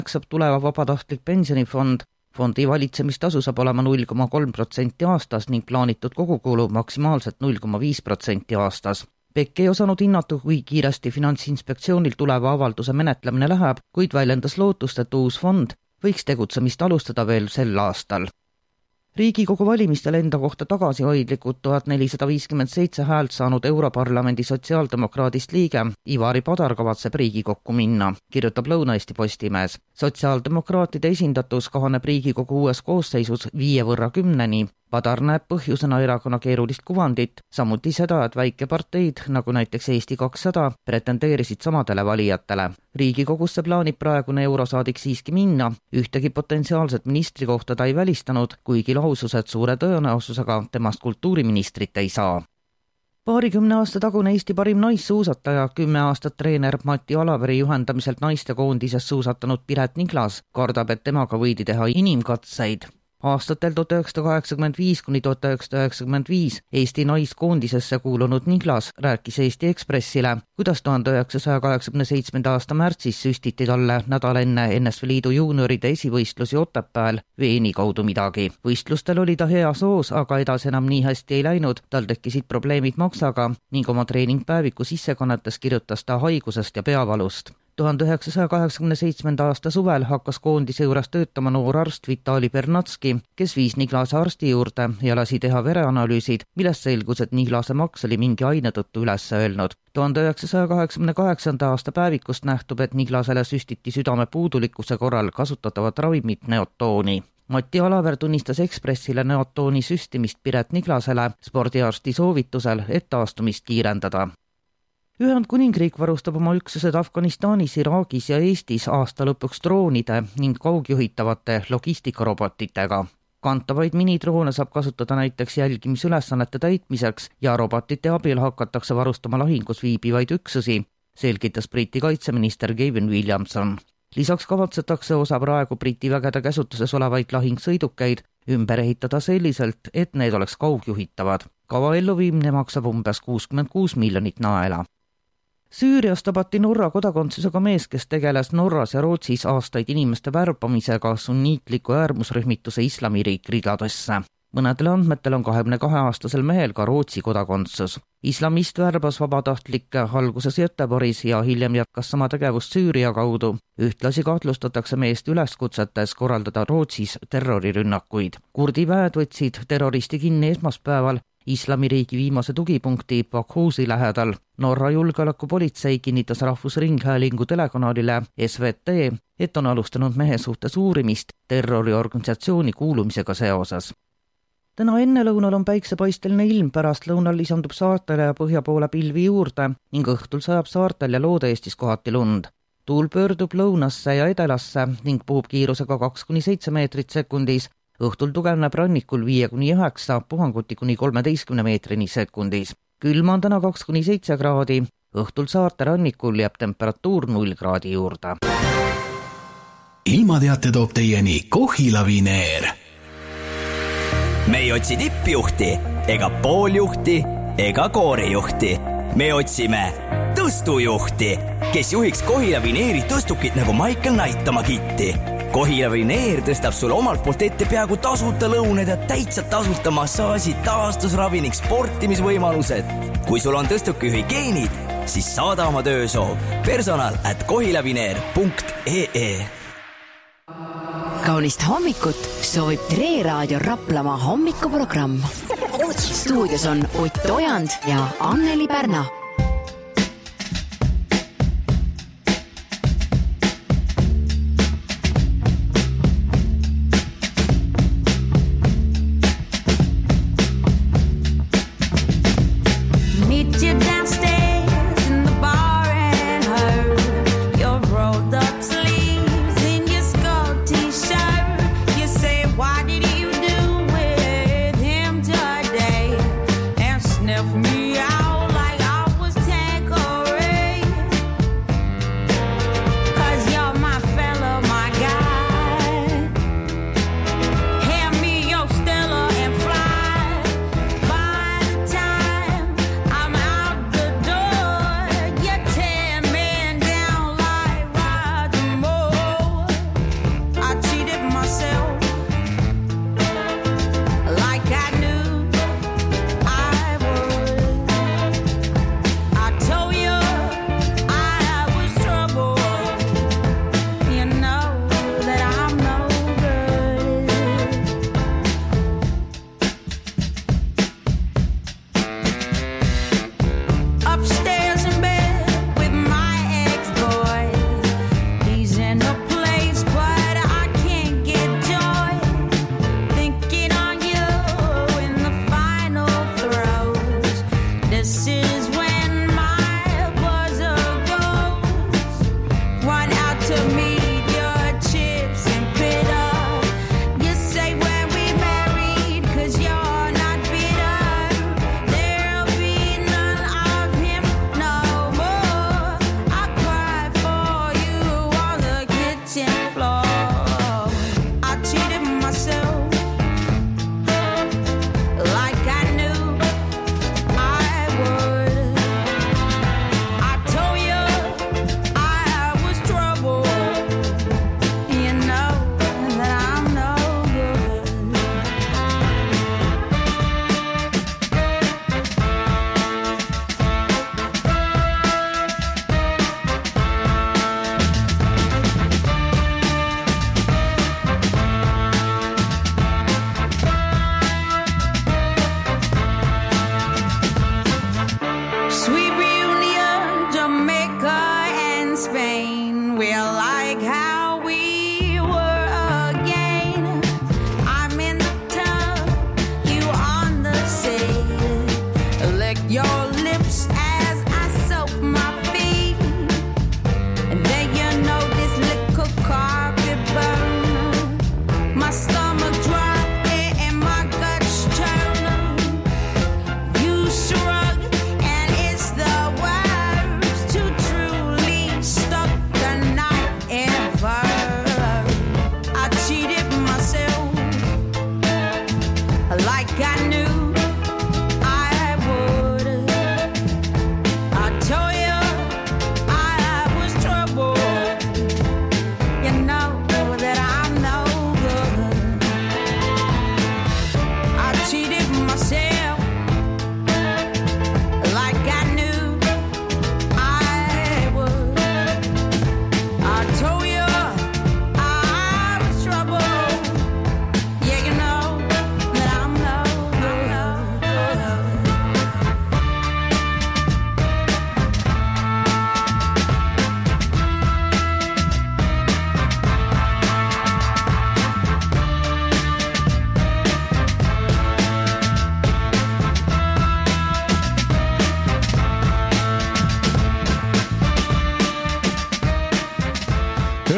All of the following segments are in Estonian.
saab tuleva vabatahtlik pensionifond. Fondi valitsemistasu saab olema 0,3% aastas ning plaanitud kogukulu maksimaalselt 0,5% aastas. Pekk ei osanud hinnata, kui kiiresti Finantsinspektsioonil tuleva avalduse menetlemine läheb, kuid väljendas lootust, et uus fond võiks tegutsemist alustada veel sel aastal. Riigikogu valimistel enda kohta tagasihoidlikud 1457 häält saanud Europarlamendi sotsiaaldemokraadist liige Ivari Padar kavatseb Riigikokku minna, kirjutab Lõuna-Eesti Postimees. Sotsiaaldemokraatide esindatus kahaneb Riigikogu uues koosseisus 5 võrra 10-ni. Padar näeb põhjusena erakonna keerulist kuvandit, samuti seda, et väikeparteid, nagu näiteks Eesti 200, pretendeerisid samadele valijatele. Riigikogusse plaanib praegune eurosaadik siiski minna, ühtegi potentsiaalset ministrikohta ta ei välistanud, kuigi lausus, et suure tõenäosusega temast kultuuriministrit ei saa. 20 aasta tagune Eesti parim naissuusataja, 10 aastat treener Mati Alaveri juhendamiselt naistekoondises suusatanud Piret Niglas kardab, et temaga võidi teha inimkatseid. Aastatel 1985–1995 Eesti naiskoondisesse kuulunud Niglas rääkis Eesti Ekspressile, kuidas 1987. aasta märtsis süstiti talle nädal enne NSV Liidu juunioride esivõistlusi Otepääl veeni kaudu midagi. Võistlustel oli ta hea soos, aga edasi enam nii hästi ei läinud, tal tekkisid probleemid maksaga ning oma treeningpäeviku sissekannetes kirjutas ta haigusest ja peavalust. 1987. aasta suvel hakkas koondise juures töötama noor arst Vitali Bernatski, kes viis Niglase arsti juurde ja lasi teha vereanalüüsid, millest selgus, et Niglase maks oli mingi aine tõttu üles öelnud. 1988. aasta päevikust nähtub, et Niglasele süstiti südame puudulikkuse korral kasutatavat ravimit neotooni. Mati Alaver tunnistas Ekspressile neotooni süstimist Piret Niglasele spordiarsti soovitusel, et taastumist kiirendada. Ühendkuningriik varustab oma üksused Afganistanis, Iraagis ja Eestis aasta lõpuks droonide ning kaugjuhitavate logistikarobotitega. Kantavaid minidroone saab kasutada näiteks jälgimisülesannete täitmiseks ja robotite abil hakatakse varustama lahingus viibivaid üksusi, selgitas Briti kaitseminister Gavin Williamson. Lisaks kavatsetakse osa praegu Briti vägede käsutuses olevaid lahingsõidukeid ümber ehitada selliselt, et need oleks kaugjuhitavad. Kava elluviimine maksab umbes 66 miljonit naela. Süürias tabati Norra kodakondsusega mees, kes tegeles Norras ja Rootsis aastaid inimeste värbamisega sunniitliku äärmusrühmituse Islamiriik ridadesse. Mõnedele andmetel on 22-aastasel mehel ka Rootsi kodakondsus. Islamist värbas vabatahtlikke alguses Göteborgis ja hiljem jätkas sama tegevust Süüria kaudu. Ühtlasi kahtlustatakse meest üleskutsetes korraldada Rootsis terrorirünnakuid. Kurdi väed võtsid terroristi kinni esmaspäeval Islamiriigi viimase tugipunkti Bakhmuti lähedal. Norra julgeolekupolitsei kinnitas Rahvusringhäälingu telekanaalile SVT, et on alustanud mehe suhtes uurimist terroriorganisatsiooni kuulumisega seoses. Täna ennelõunal on päiksepaisteline ilm, pärast lõunal lisandub saartele ja põhja poole pilvi juurde ning õhtul sajab saartel ja Loode-Eestis kohati lund. Tuul pöördub lõunasse ja edelasse ning puhub kiirusega 2–7 meetrit sekundis. Õhtul tugevneb rannikul 5–9, puhanguti kuni 13 meetrini sekundis. Külma on täna 2–7 kraadi, õhtul saarte rannikul jääb temperatuur 0 kraadi juurde. Ilmateate toob teieni Kohila Vineer. Me ei otsi tippjuhti, ega pooljuhti, ega koorijuhti. Me otsime tõstujuhti, kes juhiks Kohila Vineeri tõstukit nagu Michael Knight oma kitti. Kohila Vineer tõstab sulle omalt poolt ette peaaegu tasuta lõuned ja täitsa tasuta massaaži, taastusravi ning sportimisvõimalused. Kui sul on tõstukijuhi geenid, siis saada oma töösoov personal@kohilavineer.ee. Kaunist hommikut soovib Tre Raadio Raplamaa hommikuprogramm. Stuudios on Ott Ojand ja Anneli Pärna. Me out like I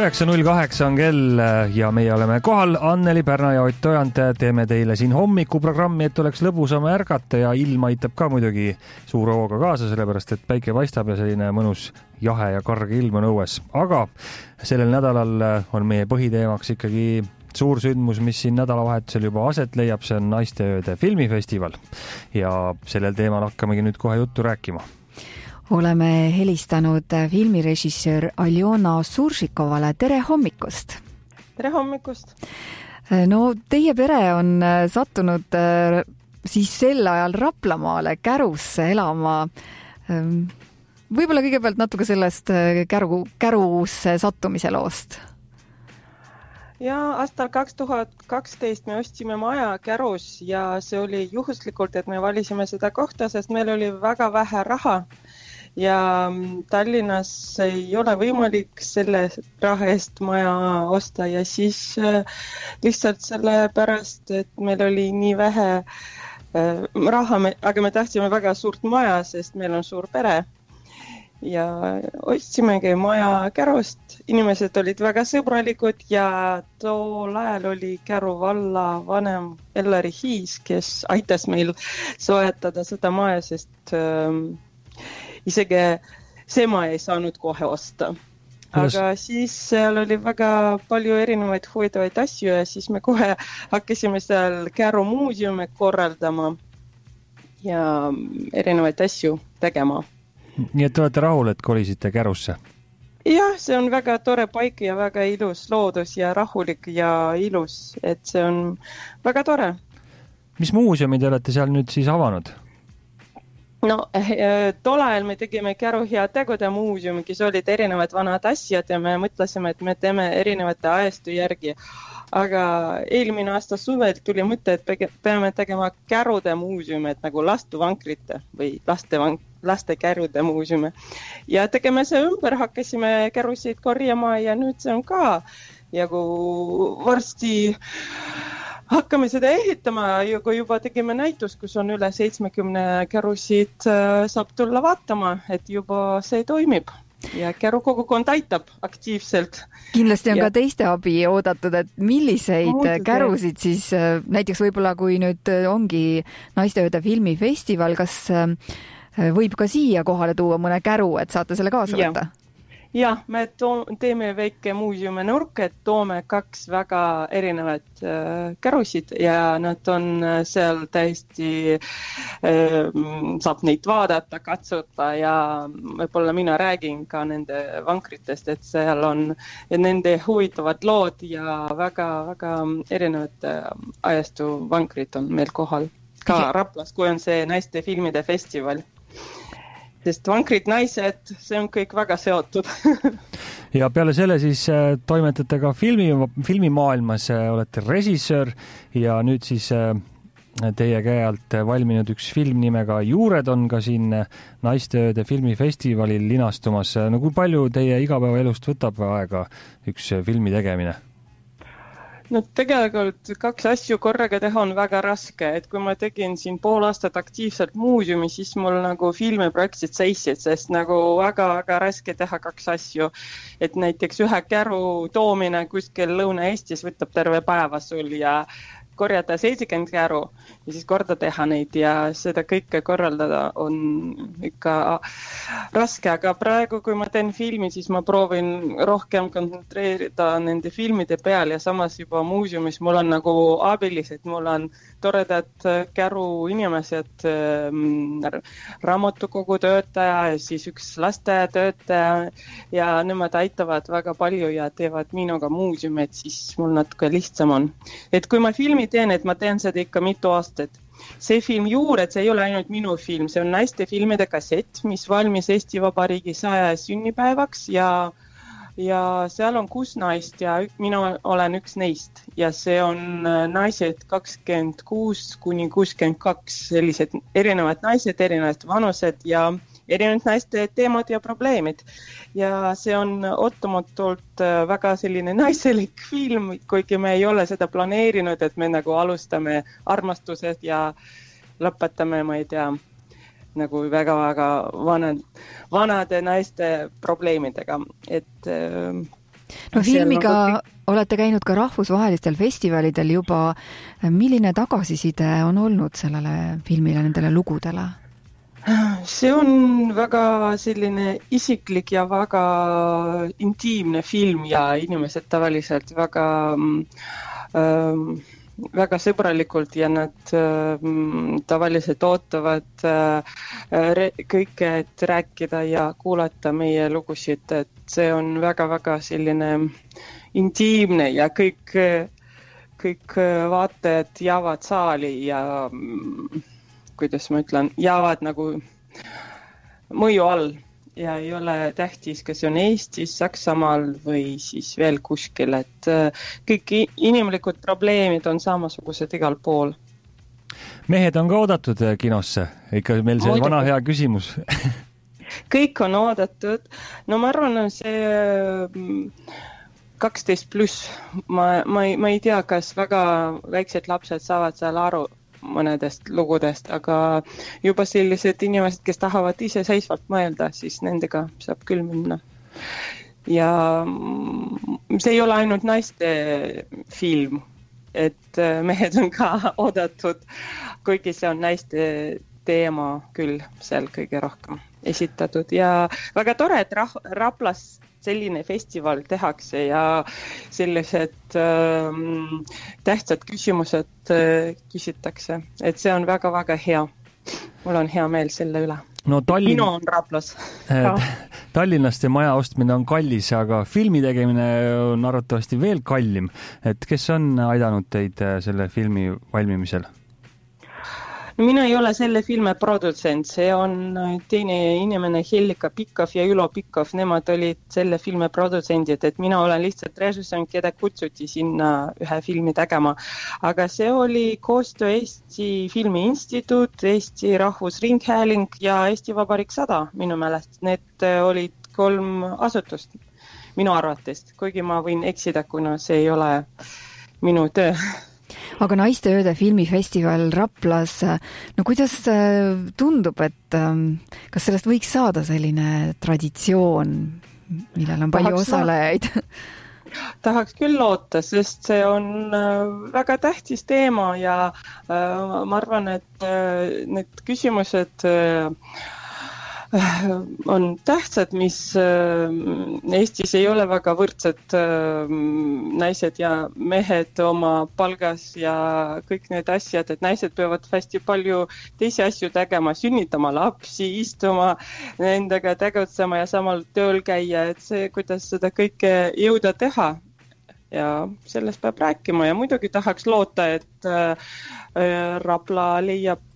9.08 on kell ja meie oleme kohal. Anneli Pärna ja Ott Ojand teeme teile siin hommikuprogrammi, et oleks lõbusam ärgata ja ilm aitab ka muidugi suure hooga kaasa, sellepärast et päike paistab ja selline mõnus jahe ja karge ilm on õues. Aga sellel nädalal on meie põhiteemaks ikkagi suur sündmus, mis siin nädalavahetusel juba aset leiab, see on Naisteööde filmifestival ja sellel teemal hakkamegi nüüd kohe juttu rääkima. Oleme helistanud filmirežissöör Aljona Suršikovale. Tere hommikust! Tere hommikust! No, teie pere on sattunud siis sel ajal Raplamaale Kärusse elama. Võib-olla kõigepealt natuke sellest Kärusse sattumise loost. Ja aastal 2012 me ostsime maja Kärus ja see oli juhuslikult, et me valisime seda kohta, sest meil oli väga vähe raha. Ja Tallinnas ei ole võimalik selle raha eest maja osta ja siis lihtsalt selle pärast, et meil oli nii vähe raha, aga me tahtsime väga suurt maja, sest meil on suur pere. Ja ostsimegi maja Kärust. Inimesed olid väga sõbralikud ja tol ajal oli Käru valla vanem Ellari Hiis, kes aitas meil soetada seda maja, sest isegi see maja ei saanud kohe osta. Aga siis seal oli väga palju erinevaid huvitavaid asju ja siis me kohe hakkasime seal Käru muuseume korraldama ja erinevaid asju tegema. Nii et olete rahul, et kolisite Kärusse? Jah, see on väga tore paik ja väga ilus loodus ja rahulik ja ilus, et see on väga tore. Mis muuseumi te olete seal nüüd siis avanud? No, tol ajal me tegime Käru heategude muuseumi, kes olid erinevad vanad asjad ja me mõtlesime, et me teeme erinevate ajastu järgi. Aga eelmine aasta suvel tuli mõte, et peame tegema Kärude muuseumi, et nagu lastuvankrite või laste Kärude muuseumi. Ja tegeme see ümber, hakkasime Kärusid korjama ja nüüd see on ka. Ja kui varsti hakkame seda ehitama ja kui juba tegime näitus, kus on üle 70 Kärusid, saab tulla vaatama, et juba see toimib. Ja Käru kogukond aitab aktiivselt. Kindlasti on ka teiste abi oodatud, et milliseid Kärusid siis, näiteks võib-olla kui nüüd ongi Naisteööde filmifestival, kas võib ka siia kohale tuua mõne Käru, et saate selle kaasa võtta? Jah, me teeme väike muuseumi nurk, et toome 2 väga erinevat Kärusid ja nad on seal täiesti, saab neid vaadata, katsuta ja võib-olla mina räägin ka nende vankritest, et seal on nende huvitavad lood ja väga erinevad ajastu vankrid on meil kohal. Ka Raplas, kui on see naiste filmide festival. Sest vankrid, naised, see on kõik väga seotud. Ja peale selle siis toimetate ka filmimaailmas, olete režissöör ja nüüd siis teie käe alt valminud üks film nimega Juured on ka siin Naisteööde filmifestivalil linastumas. No kui palju teie igapäevaelust võtab aega üks filmi tegemine? No tegelikult 2 asju korraga teha on väga raske, et kui ma tegin siin pool aastat aktiivselt muuseumi, siis mul nagu filmiprojektid seisid, sest nagu väga raske teha 2 asju. Et näiteks ühe Käru toomine kuskil Lõuna-Eestis võtab terve päeva sul ja korjata 70 Käru ja siis korda teha neid ja seda kõike korraldada on ikka raske, aga praegu, kui ma teen filmi, siis ma proovin rohkem kontsentreerida nende filmide peal ja samas juba muuseumis mul on nagu abilised, mul on toredad Käru inimesed, raamatukogu töötaja ja siis üks lastetöötaja ja nemad aitavad väga palju ja teevad minuga muuseumi, et siis mul natuke lihtsam on. Et kui ma filmi teen, et ma teen seda ikka mitu aastat. See film Juured, see ei ole ainult minu film, see on naiste filmide kassett, mis valmis Eesti Vabariigi 100 sünnipäevaks ja seal on 6 naist ja mina olen üks neist ja see on naised 26 kuni 62, sellised erinevad naised, erinevad vanused ja erinevad naiste teemad ja probleemid. Ja see on ootamatult väga selline naiselik film, kuigi me ei ole seda planeerinud, et me nagu alustame armastused ja lõpetame, ma ei tea, nagu väga vanade naiste probleemidega. Et No filmiga olete käinud ka rahvusvahelistel festivalidel juba. Milline tagasiside on olnud sellele filmile, nendele lugudele? See on väga selline isiklik ja väga intiimne film ja inimesed tavaliselt väga sõbralikult ja nad tavaliselt ootavad kõike, et rääkida ja kuulata meie lugusid, et see on väga-väga selline intiimne ja kõik vaatajad jäävad saali ja kuidas ma ütlen, jäävad nagu mõju all ja ei ole tähtis, kas see on Eestis, Saksamaal või siis veel kuskil, et kõik inimlikud probleemid on samasugused igal pool. Mehed on ka oodatud kinosse, ikka meil see vana hea küsimus. Kõik on oodatud, no ma arvan, see 12+, ma ei tea, kas väga väiksed lapsed saavad seal aru mõnedest lugudest, aga juba sellised inimesed, kes tahavad iseseisvalt mõelda, siis nendega saab küll minna. Ja see ei ole ainult naiste film, et mehed on ka oodatud, kuigi see on naiste teema küll seal kõige rohkem esitatud ja väga tore, et Raplas selline festival tehakse ja sellised tähtsad küsimused küsitakse, et see on väga-väga hea. Mul on hea meel selle üle. No, minu on Raplas. Tallinnast ja maja ostmine on kallis, aga filmi tegemine on arvatavasti veel kallim. Et kes on aidanud teid selle filmi valmimisel? No, mina ei ole selle filmi produtsent, see on teine inimene Hellika Pikov ja Ülo Pikov, nemad olid selle filmi produtsendid, et mina olen lihtsalt režissöör, keda kutsuti sinna ühe filmi tegema. Aga see oli koostöö Eesti Filmi Instituut, Eesti Rahvusringhääling ja Eesti Vabariik 100 minu meelest. Need olid 3 asutust minu arvates, kuigi ma võin eksida, kuna see ei ole minu töö. Aga Naisteööde filmifestival Raplas, no kuidas tundub, et kas sellest võiks saada selline traditsioon, millel on palju osalejaid? Tahaks küll loota, sest see on väga tähtis teema ja ma arvan, et need küsimused on tähtsad, mis Eestis ei ole väga võrdsed naised ja mehed oma palgas ja kõik need asjad, et naised peavad hästi palju teisi asju tegema, sünnitama lapsi, istuma nendega tegutsema ja samal tööl käia, et see, kuidas seda kõike jõuda teha. Ja sellest peab rääkima ja muidugi tahaks loota, et Rapla leiab,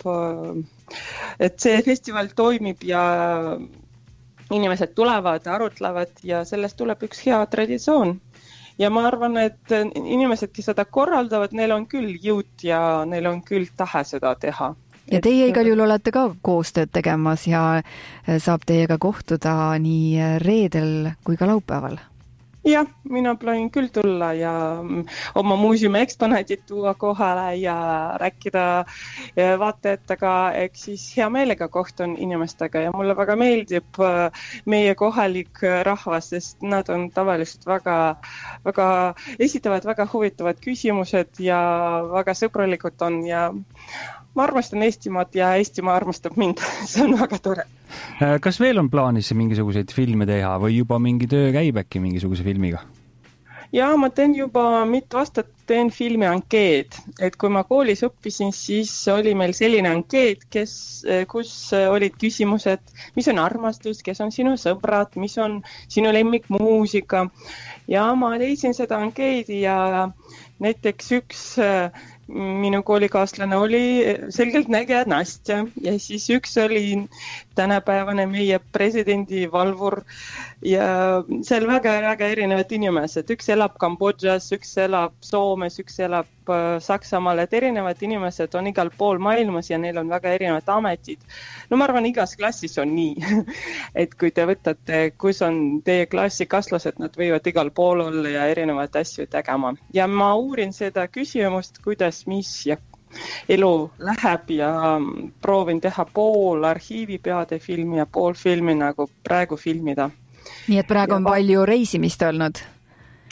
et see festival toimib ja inimesed tulevad, arutlevad ja sellest tuleb üks hea traditsioon. Ja ma arvan, et inimesed, kes seda korraldavad, neil on küll jõud ja neil on küll tahe seda teha. Ja teie igal juhul olete ka koostööd tegemas ja saab teiega kohtuda nii reedel kui ka laupäeval. Jah, mina plaanin küll tulla ja oma muuseumi eksponaadid tuua kohale ja rääkida vaatajatega, eks siis hea meelega kohtun inimestega ja mulle väga meeldib meie kohalik rahvas, sest nad on tavaliselt väga esitavad väga huvitavad küsimused ja väga sõbralikud on ja ma armastan Eestimaad ja Eestimaa armastab mind. See on väga tore. Kas veel on plaanis mingisuguseid filme teha või juba mingi töö käib äkki mingisuguse filmiga? Ja ma teen juba mitu aastat filmi ankeed. Et kui ma koolis õppisin, siis oli meil selline ankeed, kus olid küsimused, mis on armastus, kes on sinu sõbrad, mis on sinu lemmikmuusika. Ja ma leidsin seda ankeedi ja näiteks üks minu koolikaaslane oli selgelt nägeja Nastja ja siis üks oli tänapäevane meie presidendi valvur ja seal väga erinevad inimesed. Üks elab Kambodžas, üks elab Soomes, üks elab Saksamaal, et erinevad inimesed on igal pool maailmas ja neil on väga erinevad ametid. No ma arvan, igas klassis on nii, et kui te võtate, kus on teie klassikaslased, nad võivad igal pool olla ja erinevad asju tegema. Ja ma uurin seda küsimust, kuidas mis ja elu läheb ja proovin teha pool arhiivipeade filmi ja pool filmi nagu praegu filmida. Nii et praegu on palju reisimist olnud?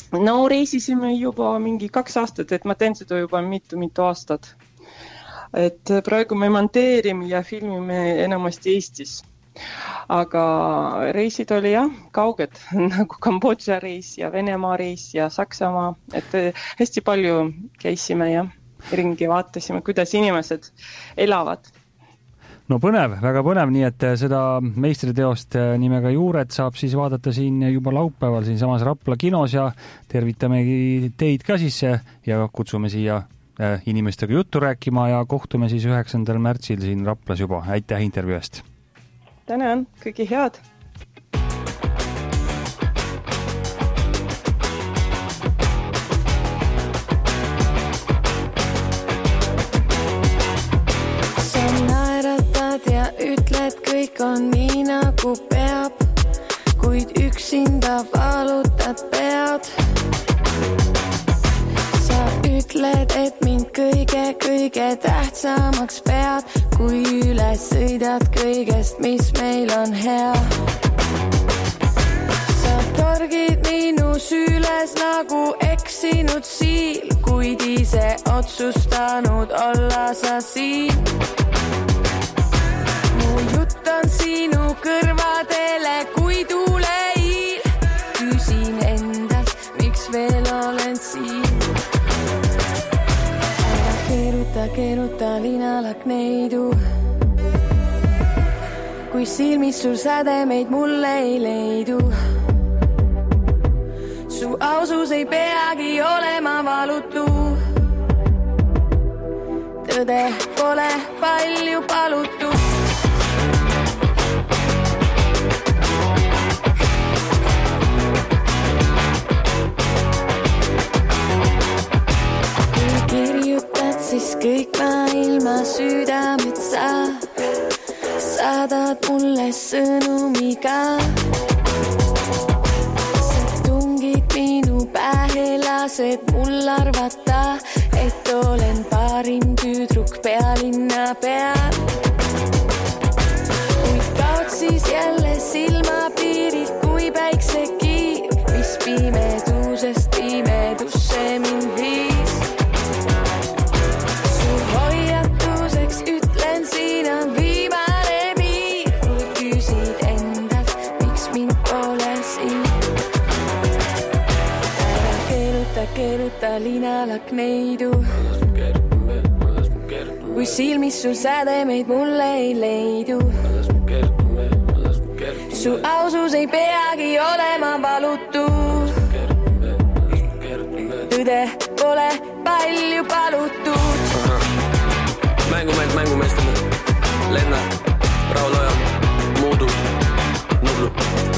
No reisisime juba mingi 2 aastat, et ma teen seda juba mitu aastat. Et praegu me monteerime ja filmime enamasti Eestis. Aga reisid oli kauged, nagu Kambodža reis ja Venemaa reis ja Saksamaa, et hästi palju käisime ja ringi vaatasime, kuidas inimesed elavad. No põnev, väga põnev, nii et seda meistriteost nimega Juured saab siis vaadata siin juba laupäeval siin samas Rapla kinos ja tervitamegi teid ka siis ja kutsume siia inimestega juttu rääkima ja kohtume siis 9. märtsil siin Raplas juba. Aitäh intervjuu eest! Tänan, kõige head! Ja ütled, kõik on nii nagu peab, kuid üksinda valutad pead. Sa ütled, et mind kõige tähtsamaks pead, kui üles sõidad kõigest, mis meil on hea. Sa torgid minu süles nagu eksinud siil, kuid ise otsustanud olla sa siin. Jutt on sinu kõrvadele kui tuuleiil. Küsin endalt, miks veel olen siin. Ära keeruta linalak neidu. Kui silmis sul sädemeid mulle ei leidu. Su ausus ei peagi olema valutu. Tõde pole palju palutu. Siis kõik maailma südamed saadad mulle sõnumiga. Sa tungid minu pähe, lased mul arvata, et olen parim tüdruk pealinna peal. Kuid kaod siis jälle silmapiiril kui päiksekiir, mis pimedusest pimedusse mind viis. Keeruta linalak neidu. Kui silmis sul sädemeid mulle ei leidu. Su ausus ei peagi olema valutu. Tõde pole palju palutud. Mängumeestele Lenna, Raul Ojamaa, Muudu, Nublu.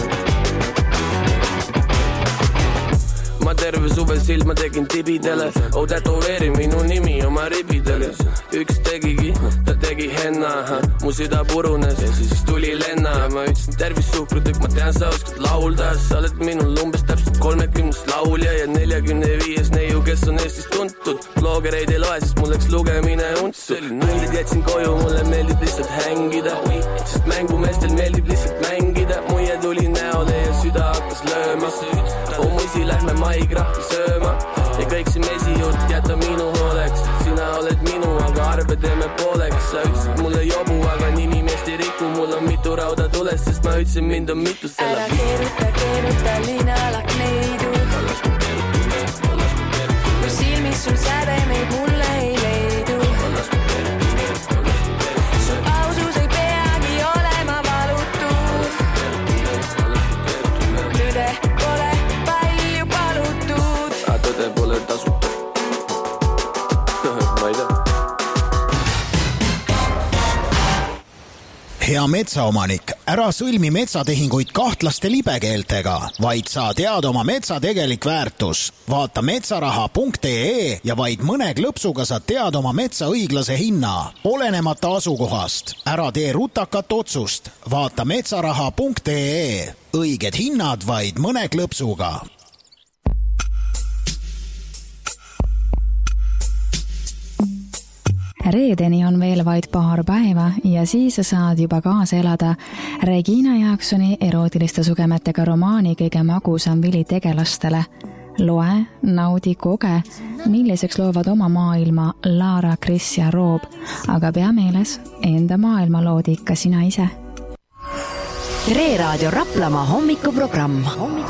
Ma terve suve silma tegin tibidele, tätoveeri minu nimi oma ribidele. Üks tegigi, ta tegi henna, mu süda purunes ja siis tuli Lenna. Ma ütlesin tervis suhkrutükk, ma tean sa oskad laulda. Sa oled minul umbes täpselt 30 laulja ja 45 neiu, kes on Eestis tuntud. Bloggereid ei loe, sest mul läks lugemine untsu. Nullid jätsin koju, mulle meeldib lihtsalt hängida, sest mängumeestel meeldib lihtsalt mängida. Muie tuli näole ja süda hakkas lööma. Muisi lähme maigrahvi sööma ja kõik see mesijutt jäta minu hooleks. Sina oled minu, aga arve teeme pooleks. Sa ütlesid mulle jobu, aga nimi meest ei riku. Mul on mitu rauda tules, sest ma ütlesin mind on mitu selle. Ära keeruta linalak neidu. Kui silmis sul sädemeid mulle ei leidu. Su ausus ei peagi olema valutu. Tõde pole palju palutud. Tõde pole tasuta. Ma ei tea. Hea metsaomanik, ära sõlmi metsatehinguid kahtlaste libekeeltega, vaid saa teada oma metsa tegelik väärtus. Vaata metsaraha.ee ja vaid mõne klõpsuga saad teada oma metsa õiglase hinna, olenemata asukohast. Ära tee rutakat otsust. Vaata metsaraha.ee. Õiged hinnad vaid mõne klõpsuga. Reedeni on veel vaid paar päeva ja siis saad juba kaasa elada Regina Jaaksoni erootiliste sugemetega romaani kõige magusam vili tegelastele. loe, naudi, koge, milliseks loovad oma maailma Laara, Kris ja Roob, aga pea meeles, enda maailma loodi ikka sina ise. Tre Raadio Raplamaa hommikuprogramm.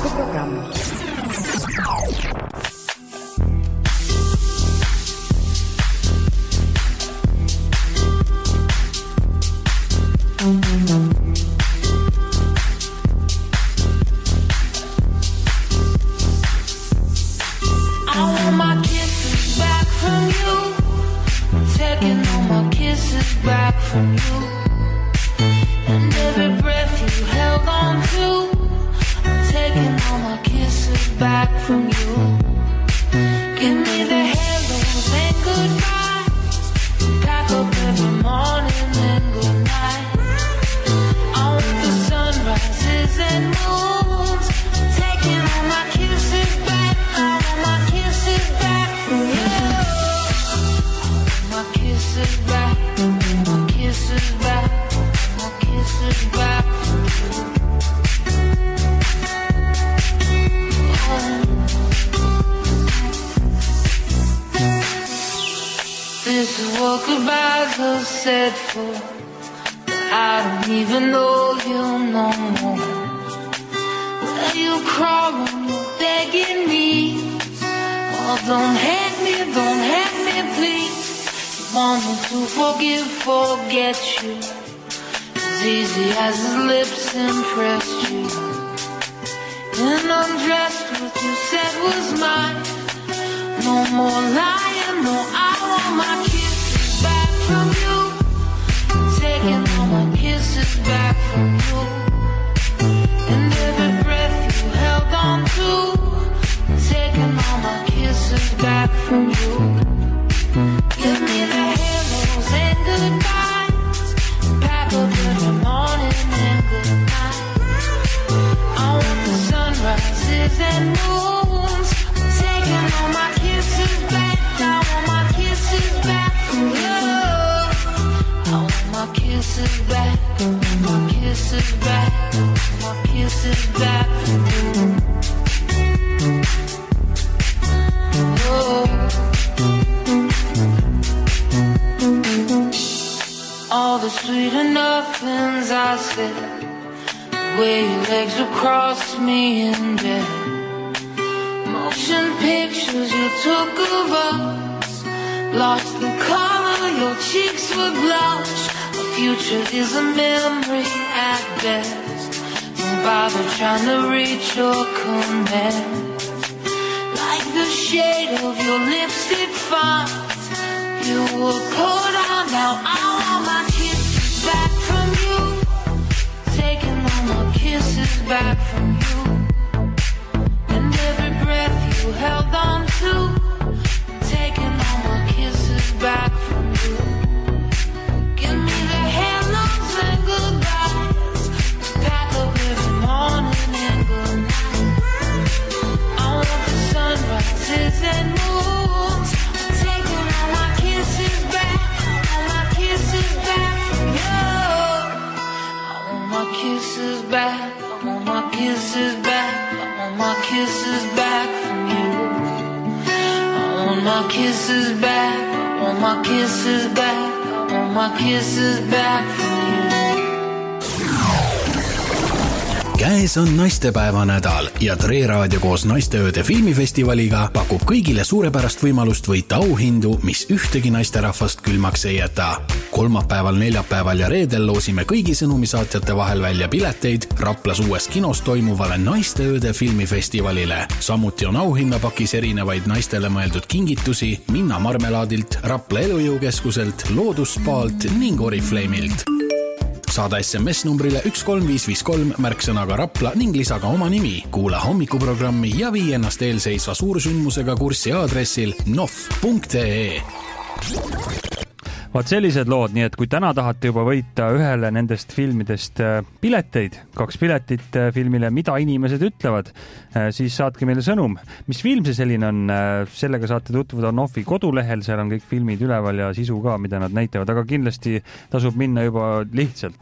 Käes on naistepäeva nädal ja Tre Raadio koos Naisteööde filmifestivaliga pakub kõigile suurepärast võimalust võita auhindu, mis ühtegi naisterahvast külmaks ei jäta. Kolmapäeval, neljapäeval ja reedel loosime kõigi sõnumisaatjate vahel välja pileteid Raplas uues kinos toimuvale Naisteööde filmifestivalile. Samuti on auhinnapakis erinevaid naistele mõeldud kingitusi Minna Marmelaadilt, Rapla Elujõukeskuselt, Loodusspaalt ning Oriflameilt. Saada SMS numbrile 13553 märksõnaga Rapla ning lisaga oma nimi. Kuula hommikuprogrammi ja vii ennast eelseisva suursündmusega kurssi aadressil nof.ee. Vaat sellised lood, nii et kui täna tahate juba võita ühele nendest filmidest pileteid, 2 piletit filmile Mida inimesed ütlevad, siis saatke meile sõnum. Mis film see selline on? Sellega saate tutvuda Nofi kodulehel, seal on kõik filmid üleval ja sisu ka, mida nad näitavad, aga kindlasti tasub minna juba lihtsalt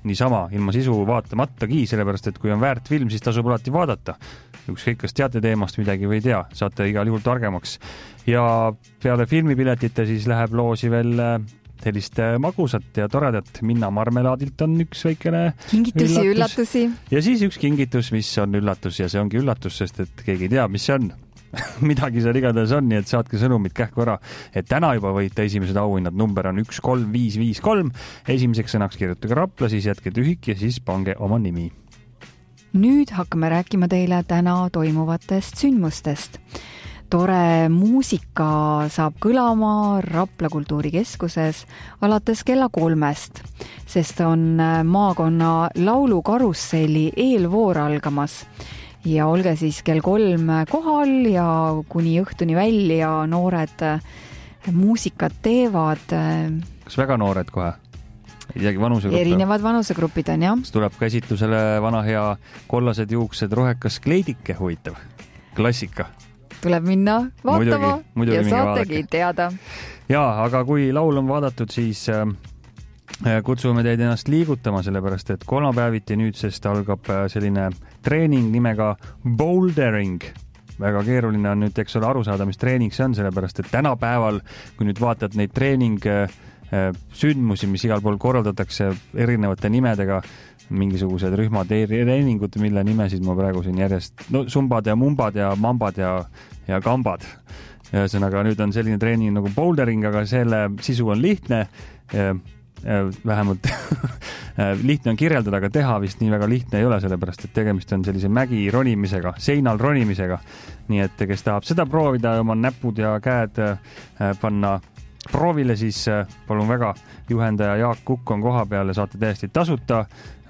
niisama ilma sisu vaatamatagi, sellepärast et kui on väärt film, siis tasub alati vaadata. Ükskõik, kas teate teemast midagi või ei tea, saate igal juhul targemaks. Ja peale filmipiletite siis läheb loosi veel sellist magusat ja toredat Minna marmelaadilt on üks väikene kingitusi, üllatusi. Ja siis üks kingitus, mis on üllatus ja see ongi üllatus, sest et keegi ei tea, mis see on. Midagi seal igatahes on, nii et saatke sõnumid kähku ära, et täna juba võite esimesed auhinnad, number on 13553, esimeseks sõnaks kirjutage Rapla, siis jätke tühik ja siis pange oma nimi. Nüüd hakkame rääkima teile täna toimuvatest sündmustest. Tore muusika saab kõlama Rapla Kultuurikeskuses alates kella 3, sest on maakonna laulukarusselli eelvoor algamas. Ja olge siis kell 3 kohal ja kuni õhtuni välja noored muusikat teevad. Kas väga noored kohe? Erinevad vanusegrupid on, jah. Tuleb ka esitlusele vana hea kollased juuksed, rohekas kleidike, huvitav. Klassika. Tuleb minna vaatama muidugi ja saategi teada. Jaa, aga kui laul on vaadatud, siis kutsume teid ennast liigutama, sellepärast et kolmapäeviti nüüdsest algab selline treening nimega bouldering. Väga keeruline on nüüd, eks ole, aru saada, mis treening see on, sellepärast et tänapäeval, kui nüüd vaatad neid treening sündmusi, mis igal pool korraldatakse erinevate nimedega, mingisugused rühmad treeningud, mille nimesid ma praegu siin järjest, sumbad ja mumbad ja mambad ja kambad. Ühesõnaga, nüüd on selline treening nagu bouldering, aga selle sisu on lihtne, vähemalt lihtne on kirjeldada, aga teha vist nii väga lihtne ei ole, sellepärast et tegemist on sellise mägi ronimisega, seinal ronimisega. Nii et kes tahab seda proovida, oma näpud ja käed panna proovile, siis palun väga, juhendaja Jaak Kukk on koha peal ja saate täiesti tasuta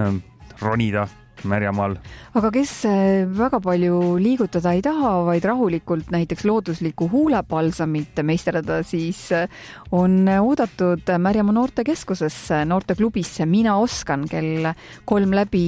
ronida Märjamaal. Aga kes väga palju liigutada ei taha, vaid rahulikult näiteks looduslikku huulepalsamit meisterdada, siis on oodatud Märjamaa noortekeskusesse, noorteklubisse Mina oskan, kell 3 läbi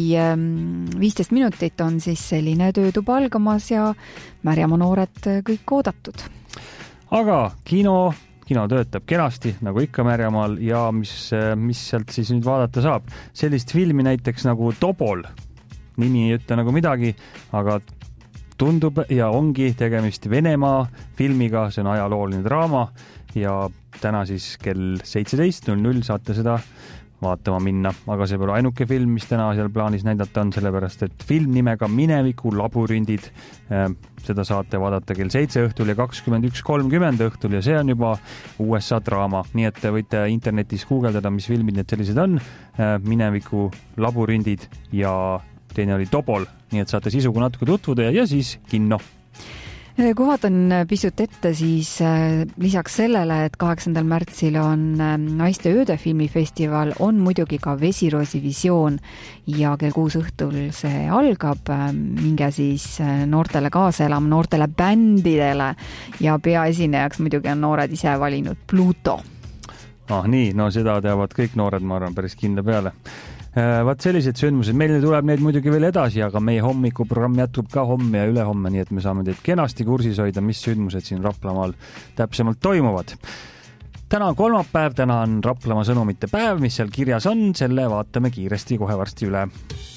15 minutit on siis selline töötuba algamas ja Märjamaa noored kõik oodatud. Aga kino töötab kenasti, nagu ikka Märjamaal ja mis sealt siis nüüd vaadata saab. Sellist filmi näiteks nagu Tobol, nimi ei ütle nagu midagi, aga tundub ja ongi tegemist Venemaa filmiga, see on ajalooline draama ja täna siis kell 17.00 saate seda vaatama minna, aga see pole ainuke film, mis täna seal plaanis näidata on, sellepärast et film nimega Mineviku labürindid, seda saate vaadata kell 7 õhtul ja 21.30 õhtul ja see on juba USA draama, nii et te võite internetis guugeldada, mis filmid need sellised on, Mineviku labürindid ja teine oli Tobol, nii et saate sisuga natuke tutvuda ja siis kinno. Kui vaatan pisut ette, siis lisaks sellele, et 8. märtsil on Naiste ööde filmifestival, on muidugi ka Vesiroosi visioon ja kell 6 õhtul see algab. Minge siis noortele kaasa elama, noortele bändidele ja peaesinejaks muidugi on noored ise valinud Pluto. Nii, no seda teavad kõik noored, ma arvan, päris kindla peale. Vaat sellised sündmused, meile tuleb neid muidugi veel edasi, aga meie hommikuprogramm jätkub ka homme ja ülehomme, nii et me saame teid kenasti kursis hoida, mis sündmused siin Raplamaal täpsemalt toimuvad. Täna on kolmapäev, täna on Raplamaa sõnumite päev, mis seal kirjas on, selle vaatame kiiresti kohe varsti üle.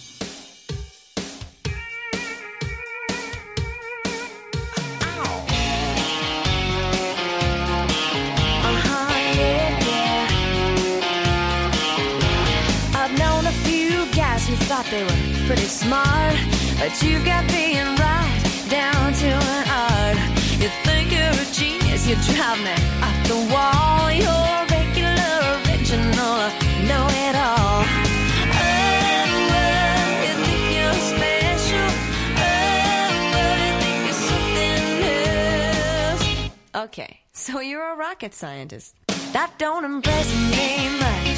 They were pretty smart, but you've got being right down to an art. You think you're a genius, you drive me up the wall. You're regular, original, know it all. You think you're special. You think you're something else. Okay, so you're a rocket scientist. That don't impress me much.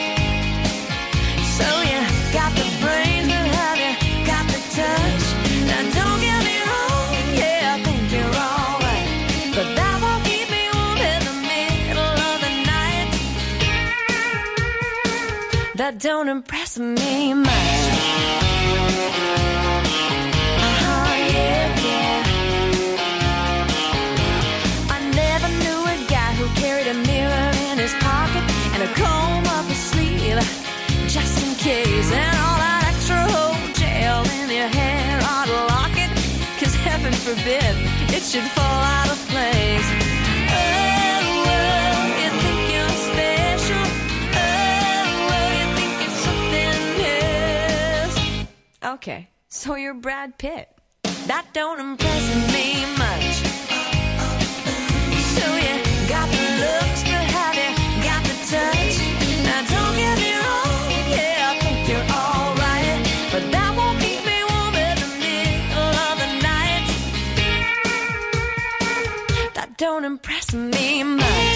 So you got the brains, but have you got the touch? Now don't get me wrong, yeah, I think you're all right, but that won't keep me warm in the middle of the night. That don't impress me much. Yeah. I never knew a guy who carried a mirror in his pocket and a comb up his sleeve. just in case. And all that extra gel in your hair ought to lock it, 'cause heaven forbid it should fall out of place. You think you're special. You think you're something else. Okay, so you're Brad Pitt. That don't impress me much. So you got the looks, but have you got the touch? Now don't get me wrong, yeah, I think you're alright, but that won't keep me warm in the middle of the night. That don't impress me much.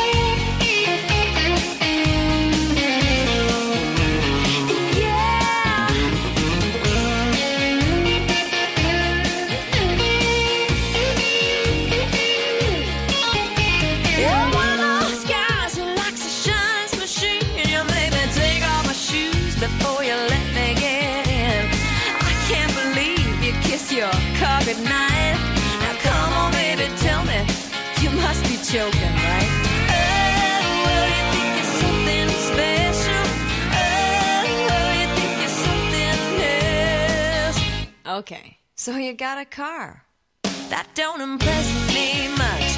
Before you let me get in, I can't believe you kiss your car goodnight. Now come on, baby, tell me, you must be joking, right? You think you're something special? You think you're something else? Okay, so you got a car. That don't impress me much.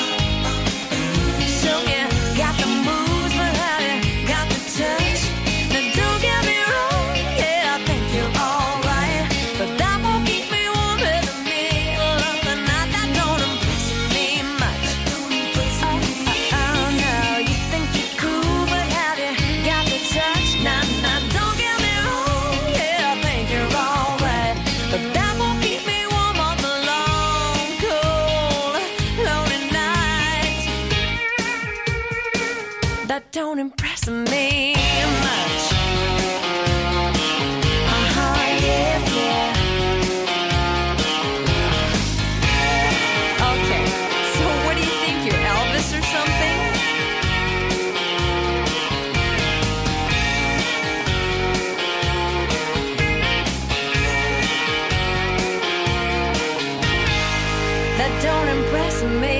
So you got the moves, but have you got the touch? Don't get me wrong, yeah, I think you're alright, but that won't keep me warm in the middle of the night. That don't impress me much. Oh, no, you think you're cool, but have you got the touch? Nah, don't get me wrong, yeah, I think you're alright, but that won't keep me warm on the long, cold, lonely nights. That don't impress me much. Okay, so what do you think? You're Elvis or something? That don't impress me.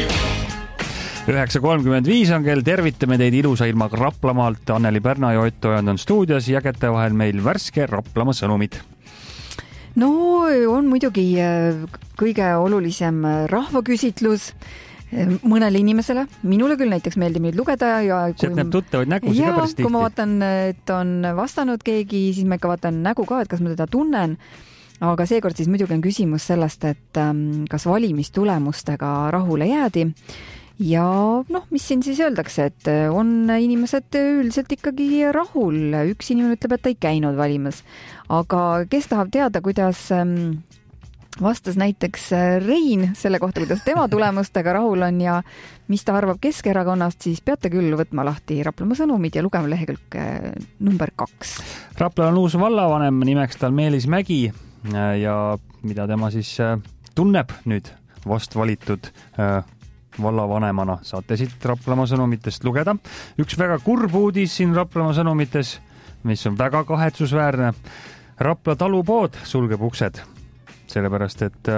9.35 on kell, tervitame teid ilusa ilmaga Raplamaalt. Anneli Pärna ja Ott Ojand on stuudios ja käte vahel meil värske Raplamaa sõnumid. No on muidugi kõige olulisem rahvaküsitlus mõnele inimesele. Minule küll näiteks meeldib nüüd lugeda ja sealt näeb tuttavaid nägusid ka päris tihti. Kui ma vaatan, et on vastanud keegi, siis ma ikka vaatan nägu ka, et kas ma teda tunnen. Aga seekord siis muidugi on küsimus sellest, et kas valimistulemustega rahule jäädi. Ja mis siin siis öeldakse, et on inimesed üldiselt ikkagi rahul. Üks inimene ütleb, et ta ei käinud valimas. Aga kes tahab teada, kuidas vastas näiteks Rein selle kohta, kuidas tema tulemustega rahul on ja mis ta arvab Keskerakonnast, siis peate küll võtma lahti Raplamaa sõnumid ja lugema lehekülg number 2. Rapla on uus vallavanem, nimeks tal Meelis Mägi ja mida tema siis tunneb nüüd vast valitud vallavanemana, saate siit Raplamaa sõnumitest lugeda. Üks väga kurb uudis siin Raplamaa sõnumites, mis on väga kahetsusväärne. Rapla talupood sulgeb uksed, sellepärast et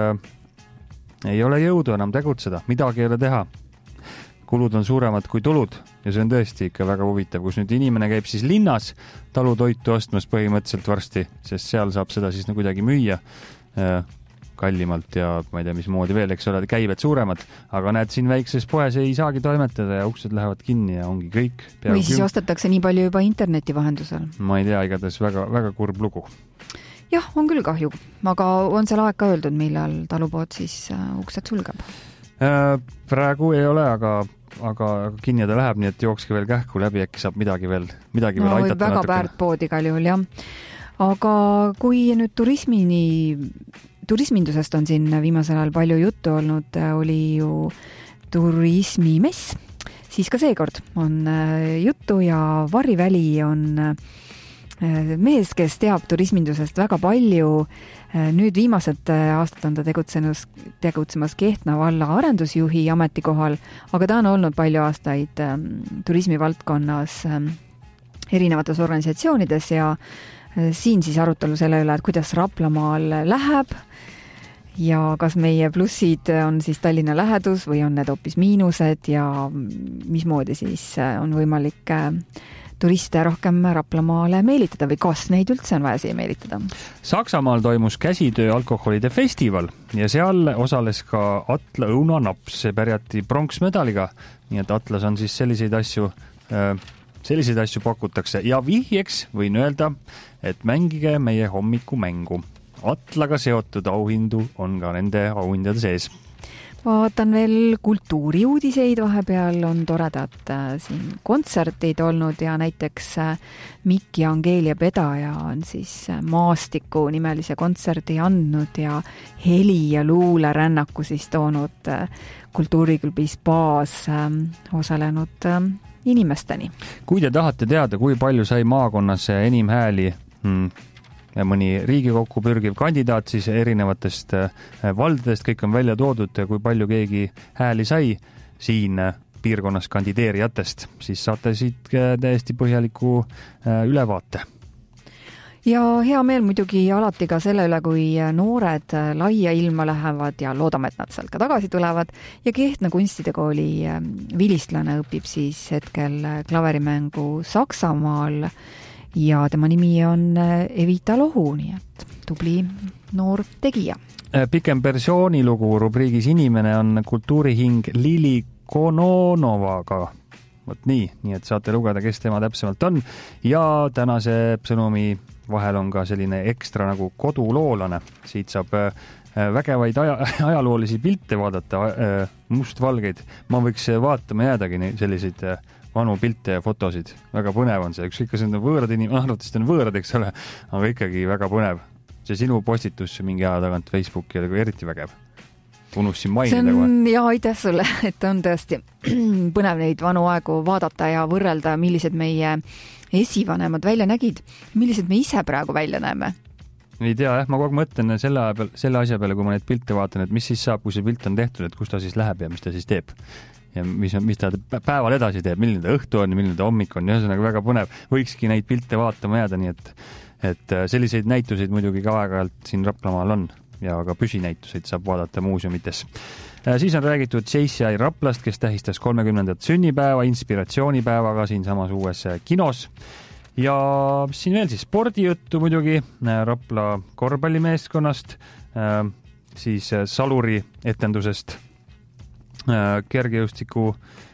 ei ole jõudu enam tegutseda, midagi ei ole teha. Kulud on suuremad kui tulud ja see on tõesti ikka väga huvitav, kus nüüd inimene käib siis linnas talutoitu ostmas põhimõtteliselt varsti, sest seal saab seda siis kuidagi müüa kallimalt ja ma ei tea, mis moodi veel, eks ole, käibed suuremad, aga näed, siin väikses poes ei saagi toimetada ja uksed lähevad kinni ja ongi kõik. Või siis ostetakse nii palju juba interneti vahendusel. Ma ei tea, igatahes väga, väga kurb lugu. Jah, on küll kahju, aga on seal aeg ka öeldud, millal talupood siis uksed sulgeb? Praegu ei ole, aga kinni ta läheb, nii et jookske veel kähku läbi, äkki saab midagi veel aidata. Väga väärt pood igal juhul, jah. Aga kui nüüd turismindusest on siin viimasel ajal palju juttu olnud, oli ju turismimess, siis ka seekord on juttu ja Varri Väli on mees, kes teab turismindusest väga palju. Nüüd viimased aastad on ta tegutsemas Kehtna valla arendusjuhi ametikohal, aga ta on olnud palju aastaid turismivaldkonnas erinevates organisatsioonides ja siin siis arutelu selle üle, et kuidas Raplamaal läheb ja kas meie plussid on siis Tallinna lähedus või on need hoopis miinused ja mismoodi siis on võimalik turiste rohkem Raplamaale meelitada või kas neid üldse on vaja siia meelitada? Saksamaal toimus käsitöö alkoholide festival ja seal osales ka Atla õunanaps, see pärjati pronksmedaliga, nii et Atlas on siis selliseid asju pakutakse ja vihjeks võin öelda, et mängige meie hommikumängu. Atlaga seotud auhindu on ka nende auhindade sees. Vaatan veel kultuuriuudiseid, vahepeal on toredad siin kontserdid olnud ja näiteks Mikk ja Angeelia Pedaja on siis Maastiku nimelise kontserdi andnud ja heli- ja luulerännaku siis toonud kultuuriklubi Spaas osalenud inimesteni. Kui te tahate teada, kui palju sai maakonnas enim hääli ja mõni Riigikokku pürgiv kandidaat, siis erinevatest valdadest kõik on välja toodud, kui palju keegi hääli sai siin piirkonnas kandideerijatest, siis saate siit täiesti põhjaliku ülevaate. Ja hea meel muidugi alati ka selle üle, kui noored laia ilma lähevad ja loodame, et nad sealt ka tagasi tulevad. Ja Kehtna kunstide kooli vilistlane õpib siis hetkel klaverimängu Saksamaal ja tema nimi on Evita Lohu, nii et tubli noor tegija. Pikem persoonilugu rubriigis Inimene on kultuurihing Lili Kononovaga. Vot nii et saate lugeda, kes tema täpsemalt on. Ja tänase sõnumi vahel on ka selline ekstra nagu koduloolane. Siit saab vägevaid ajaloolisi pilte vaadata, mustvalgeid. Ma võiks vaatama jäädagi selliseid vanu pilte ja fotosid. Väga põnev on see. Üks ikka see on võõrad arvatavasti on võõrad, eks ole, aga ikkagi väga põnev. See sinu postitus mingi aja tagant Facebooki oli eriti vägev. Unustasin mainida kohe. Ja aitäh sulle, et on tõesti põnev neid vanu aegu vaadata ja võrrelda, millised meie esivanemad välja nägid, millised me ise praegu välja näeme. Ei tea, ma kogu aeg mõtlen selle asja peale, kui ma neid pilte vaatan, et mis siis saab, kui see pilt on tehtud, et kus ta siis läheb ja mis ta siis teeb. Ja mis ta päeval edasi teeb, milline ta õhtu on ja milline ta hommik on. Ühesõnaga väga põnev. Võikski neid pilte vaatama jääda, nii et selliseid näituseid muidugi ka aeg-ajalt siin Raplamaal on ja ka püsinäituseid saab vaadata muuseumites. Siis on räägitud Seisjai Raplast, kes tähistas 30. sünnipäeva inspiratsioonipäevaga siin samas uues kinos. Ja siin veel siis spordijuttu muidugi Rapla korvpallimeeskonnast, siis Saluri etendusest kergejõustiku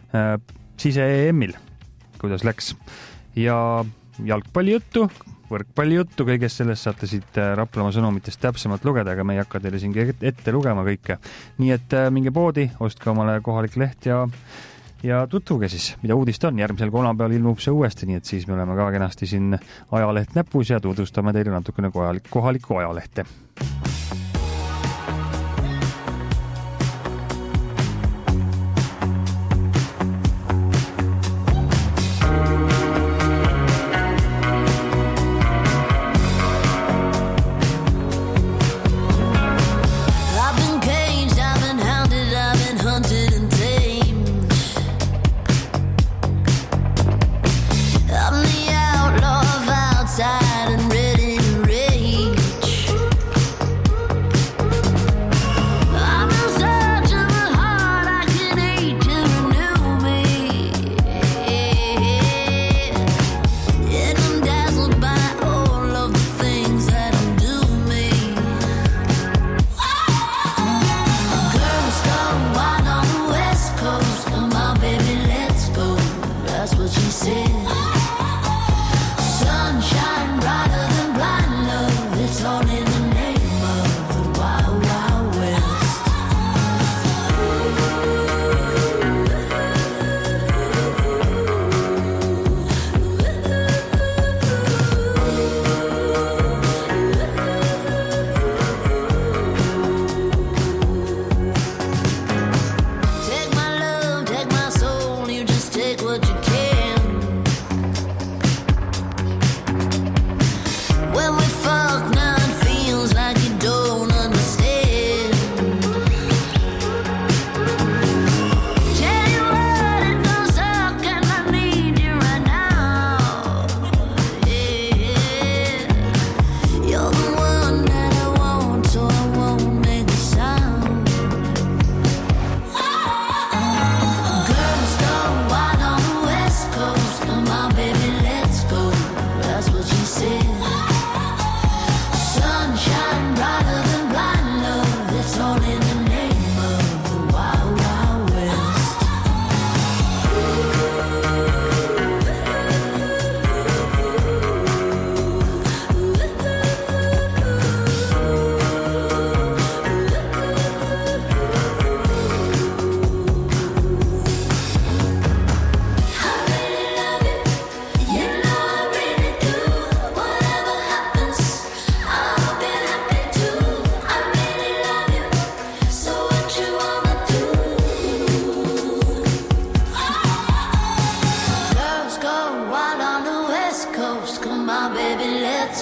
sise-EM-il, kuidas läks. Ja jalgpallijuttu, võrkpallijuttu, kõigest sellest saate siit Raplamaa sõnumitest täpsemalt lugeda, aga me ei hakka teile siin ette lugema kõike. Nii et minge poodi, ostke omale kohalik leht ja tutvuge siis, mida uudist on. Järgmisel kolmapäeval ilmub see uuesti, nii et siis me oleme ka kenasti siin ajaleht näpus ja tutvustame teile natukene kohalikku ajalehte. Outside and ready to rage.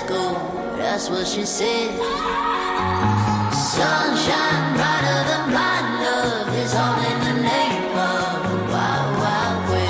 gold, that's what she said. Sunshine brighter than my love is all in the name of the wild, wild west.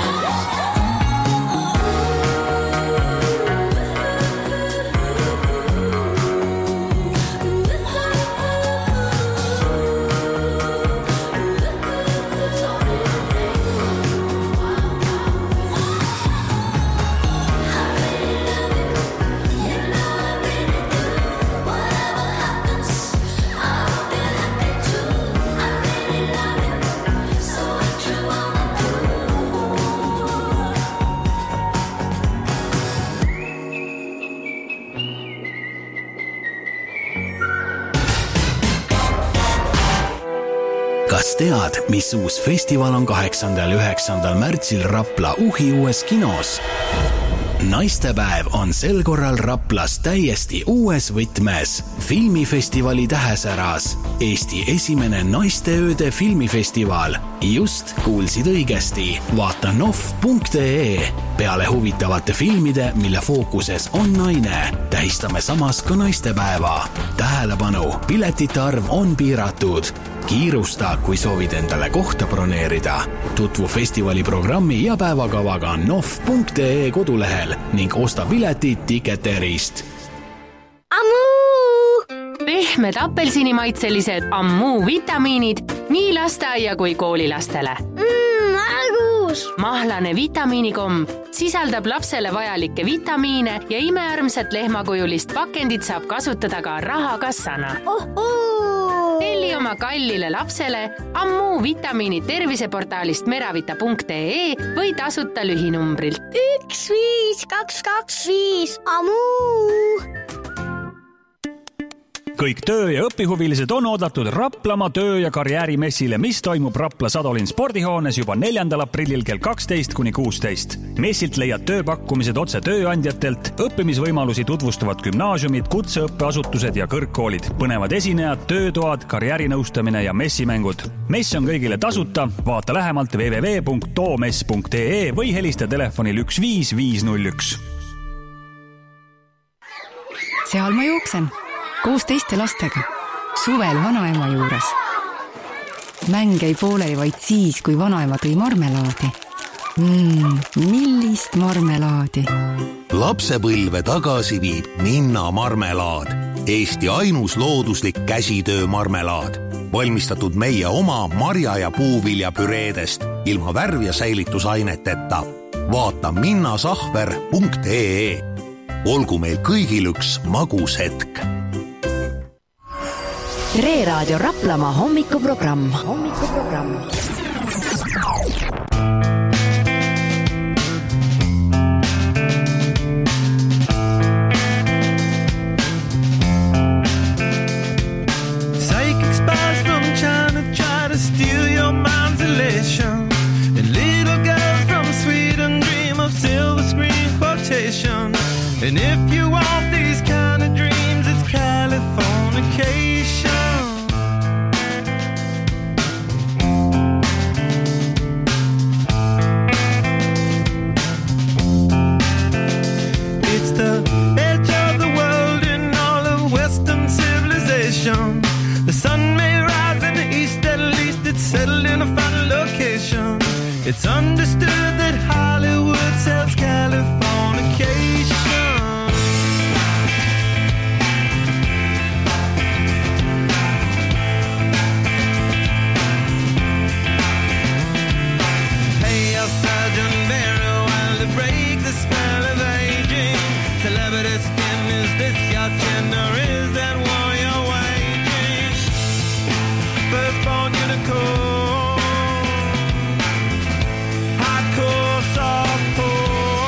Kas tead, mis uus festival on 8. ja 9. märtsil Rapla Uhi uues kinos? Naistepäev on sel korral Raplas täiesti uues võtmes. Filmifestivali tähesäras. Eesti esimene naisteööde filmifestival. Just kuulsid õigesti. Vaata nov.ee. Peale huvitavate filmide, mille fookuses on naine, tähistame samas ka naistepäeva. Tähelepanu, piletite arv on piiratud. Kiirusta, kui soovid endale kohta broneerida. Tutvu festivali programmi ja päevakavaga nov.ee kodulehel ning osta piletid Ticketerist. Pehmed apelsinimaitselised Ammuu vitamiinid nii lasteaia kui koolilastele. Mahlane vitamiinikomm sisaldab lapsele vajalikke vitamiine ja imearmsat lehmakujulist pakendit saab kasutada ka rahakassana. Telli oma kallile lapsele Ammuu vitamiinid terviseportaalist meravita.ee või tasuta lühinumbrilt 15225 Ammuu. Kõik töö- ja õpihuvilised on oodatud Raplamaa töö- ja karjäärimessile, mis toimub Rapla Sadolin spordihoones juba 4. aprillil kell 12 kuni 16. Messilt leiad tööpakkumised otse tööandjatelt, õppimisvõimalusi tutvustavad gümnaasiumid, kutseõppeasutused ja kõrgkoolid, põnevad esinejad, töötoad, karjäärinõustamine ja messimängud. Mess on kõigile tasuta, vaata lähemalt www.toomess.ee või helista telefonil 15501. Seal ma jooksen. Koos teiste lastega, suvel vanaema juures. Mäng ei pooleli vaid siis, kui vanaema tõi marmelaadi. Millist marmelaadi? Lapsepõlve tagasi viib Minna marmelaad. Eesti ainus looduslik käsitöö marmelaad. Valmistatud meie oma marja- ja puuvilja püreedest ilma värv- ja säilitusaineteta. Vaata minnasahver.ee. Olgu meil kõigil üks magus hetk. Tre Raadio Raplamaa hommikuprogramm. Psychic spies from China try to steal your mind's elation. And little girls from Sweden dream of silver screen quotation. And if you want these kind of dreams, it's Californication. The edge of the world in all of Western civilization. The sun may rise in the east, at least it's settled in a final location. It's understood that Hollywood sells Californication. Pay your surgeon very well to break the spell of aging. Celebrity skin, is this your gender? Is that war you're waging? Firstborn unicorn, hardcore, softcore.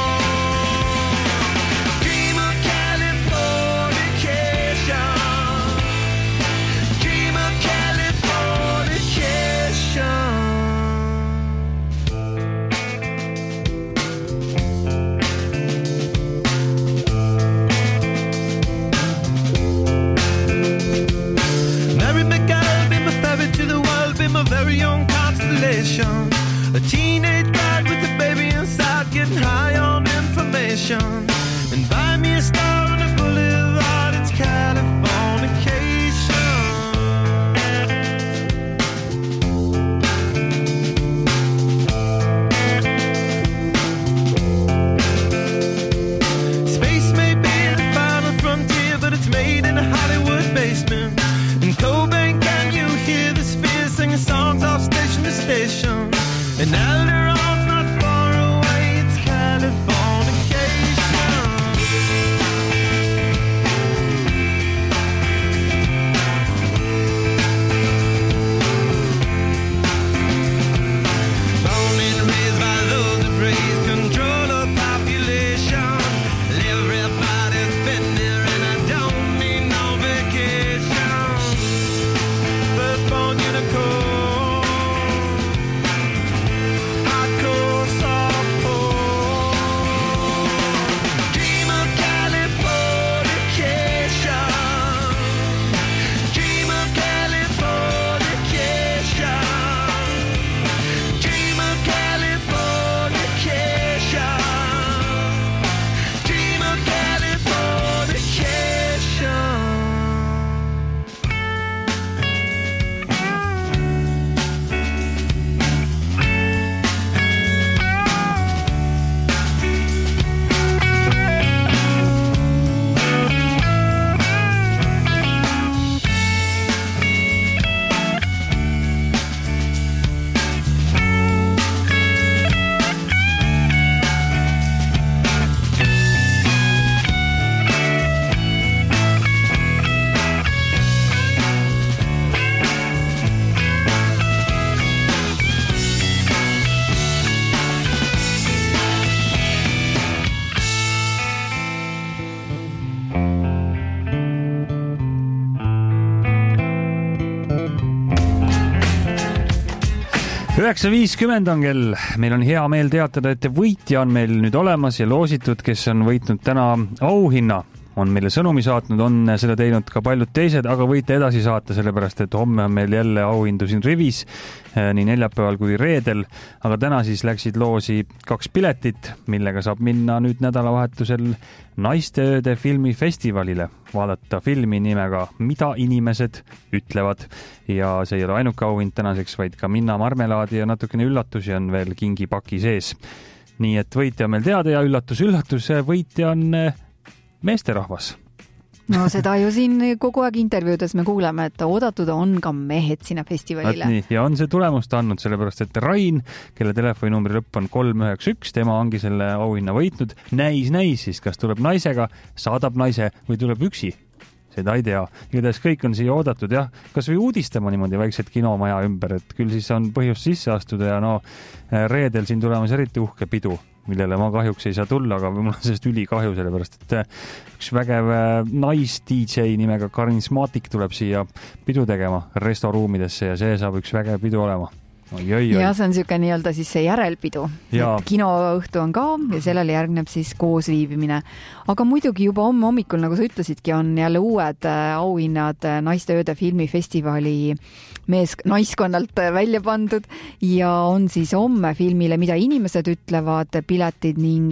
9.50 on kell. Meil on hea meel teatada, et võitja on meil nüüd olemas ja loositud, kes on võitnud täna auhinna. On meile sõnumi saatnud, on seda teinud ka paljud teised, aga võite edasi saata, sellepärast et homme on meil jälle auhindu siin rivis, nii neljapäeval kui reedel, aga täna siis läksid loosi 2 piletit, millega saab minna nüüd nädalavahetusel Naisteööde filmifestivalile, vaadata filmi nimega Mida inimesed ütlevad ja see ei ole ainuke auhind tänaseks, vaid ka Minna marmelaadi ja natukene üllatusi on veel kingipaki sees. Nii et võitja on meil teada ja üllatus, võitja on meesterahvas. No seda ju siin kogu aeg intervjuudes me kuuleme, et oodatud on ka mehed sinna festivalile. Ja on see tulemust andnud, sellepärast et Rain, kelle telefoninumbri lõpp on 391, tema ongi selle auhinna võitnud. Näis siis, kas tuleb naisega, saadab naise või tuleb üksi. Seda ei tea. Igatahes kõik on siia oodatud, jah. Kas või uudistama niimoodi vaikselt kinomaja ümber, et küll siis on põhjust sisse astuda ja reedel siin tulemas eriti uhke pidu, millele ma kahjuks ei saa tulla, aga mul on sellest ülikahju, sellepärast et üks vägev nais-DJ nimega Karismatik tuleb siia pidu tegema restoruumidesse ja see saab üks vägev pidu olema. Ja see on niisugune nii-öelda siis see järelpidu. Kinoõhtu on ka ja sellele järgneb siis koosviibimine. Aga muidugi juba homme hommikul, nagu sa ütlesidki, on jälle uued auhinnad Naisteööde filmifestivali naiskonnalt välja pandud ja on siis homme filmile Mida inimesed ütlevad piletid ning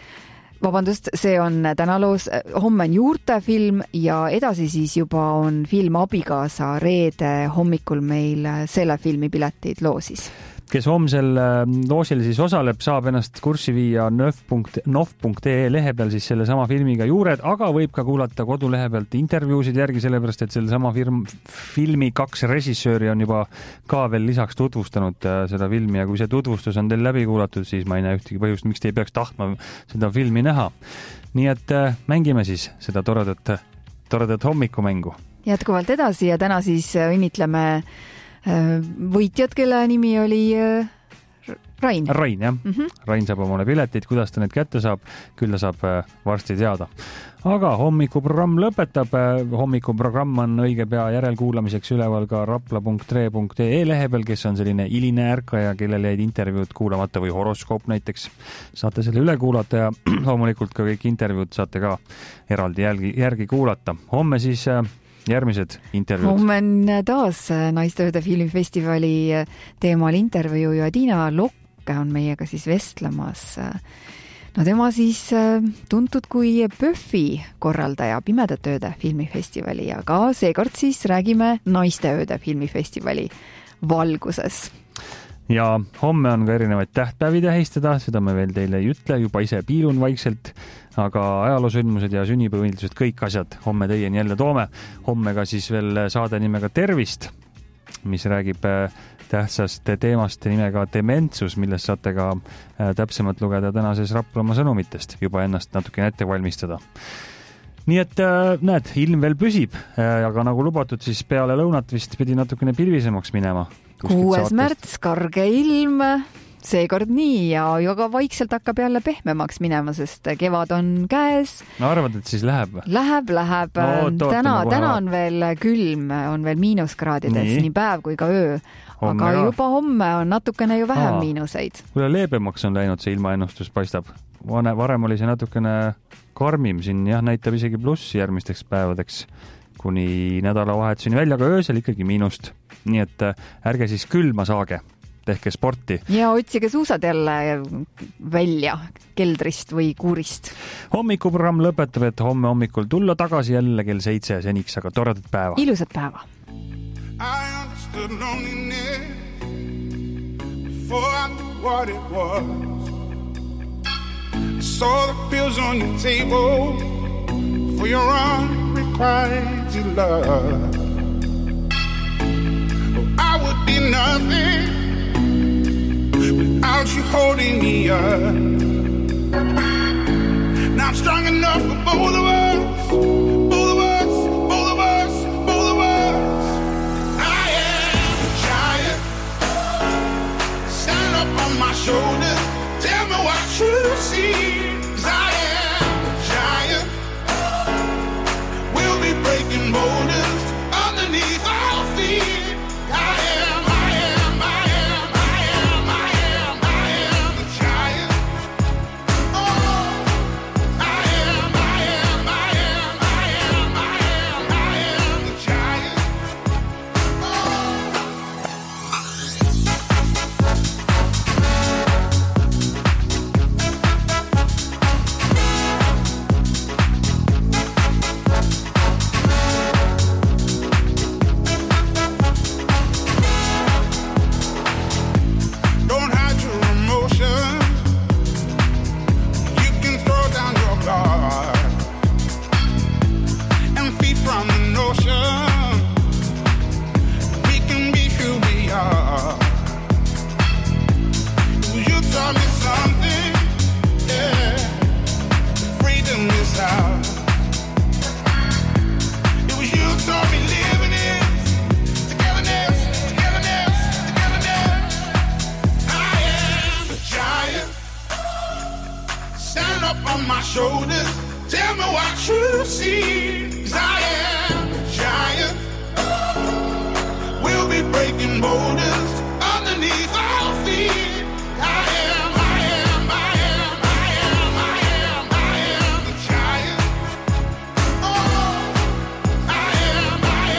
see on täna loos, homme on juurtefilm ja edasi siis juba on film Abikaasa reede hommikul meil selle filmi piletid loosis. Kes homsel loosil siis osaleb, saab ennast kurssi viia nov.ee lehe peal siis selle sama filmiga juured, aga võib ka kuulata kodulehe pealt intervjuusid järgi, sellepärast et selle sama filmi 2 režissööri on juba ka veel lisaks tutvustanud seda filmi ja kui see tutvustus on teil läbi kuulatud, siis ma ei näe ühtegi põhjust, miks te ei peaks tahtma seda filmi näha. Nii et mängime siis seda toredat hommikumängu. Jätkuvalt edasi ja täna siis õnnitleme võitjad, kelle nimi oli Rain. Rain, jah. Rain saab omale piletid, kuidas ta need kätte saab, küll ta saab varsti teada. Aga hommikuprogramm lõpetab. Hommikuprogramm on õige pea järelkuulamiseks üleval ka rapla.tre.ee lehe peal, kes on selline iline ärkaja, kellel jäid intervjuud kuulamata või horoskoop näiteks. Saate selle üle kuulata ja loomulikult ka kõik intervjuud saate ka eraldi järgi kuulata. Homme siis järgmised intervjuud. Homme on taas Naisteööde filmifestivali teemal intervjuu ja Tiina Lokke on meiega siis vestlemas. No tema siis tuntud kui Pöffi korraldaja Pimedatööde filmifestivali ja ka seekord siis räägime Naisteööde filmifestivali valguses. Ja homme on ka erinevaid tähtpäevi tähistada, seda me veel teile ei ütle, juba ise piilun vaikselt, aga ajaloosündmused ja sünnipäevaõnnitlused, kõik asjad homme teieni jälle toome. Homme ka siis veel saade nimega Tervist, mis räägib tähtsast teemast nimega Dementsus, millest saate ka täpsemalt lugeda tänases Raplamaa sõnumitest, juba ennast natukene ette valmistada. Nii et näed, ilm veel püsib, aga nagu lubatud, siis peale lõunat vist pidi natukene pilvisemaks minema. 6. märts, karge ilm, seekord nii ja ka vaikselt hakkab jälle pehmemaks minema, sest kevad on käes. No arvad, et siis läheb? Läheb. No, täna on veel külm, on veel miinuskraadides, nii päev kui ka öö. Homme aga juba homme on natukene ju vähem miinuseid. Kuule leebemaks on läinud see ilmaennustus, paistab. Varem oli see natukene karmim, siin näitab isegi plussi järgmisteks päevadeks kuni nädalavahetuseni välja, aga öösel ikkagi miinust. Nii et ärge siis külma saage, tehke sporti. Ja otsige suusad jälle välja keldrist või kuurist. Hommikuprogramm lõpetab, et homme hommikul tulla tagasi jälle kell 7 seniks, aga toredat päeva. Ilusat päeva. I understood loneliness before I knew what it was. I saw the pills on your table for your unrequited love. Oh, I would be nothing without you holding me up. Now I'm strong enough for both of us, both of us, both of us, both of us. I am a giant. Stand up on my shoulders. Tell me what you see. 'Cause I am a giant. We'll be breaking boulders underneath our feet. I am, I am, I am, I am. taught me something, yeah. Freedom is ours. It was you who taught me living is togetherness, togetherness, togetherness. I am a giant. Stand up on my shoulders. Tell me what you see. 'Cause I am a giant. We'll be breaking borders underneath our feet. I am the giant. Oh, I am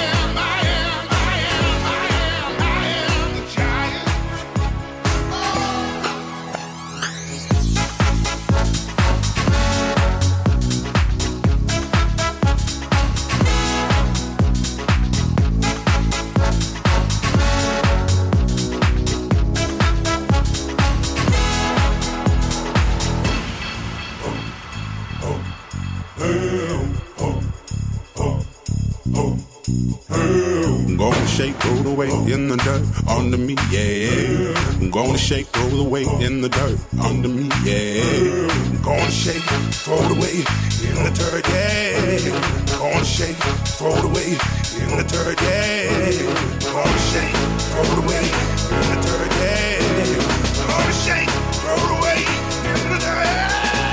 the giant. I'm gonna shake, roll away in the dirt under me, yeah. I'm gonna shake, roll away in the dirt under me, yeah. I'm gonna shake, throw it away in the dirt, yeah. I'm gonna shake, throw it away in the dirt, yeah. I'm gonna shake, throw it away in the dirt, yeah. I'm gonna shake, throw it away in the dirt.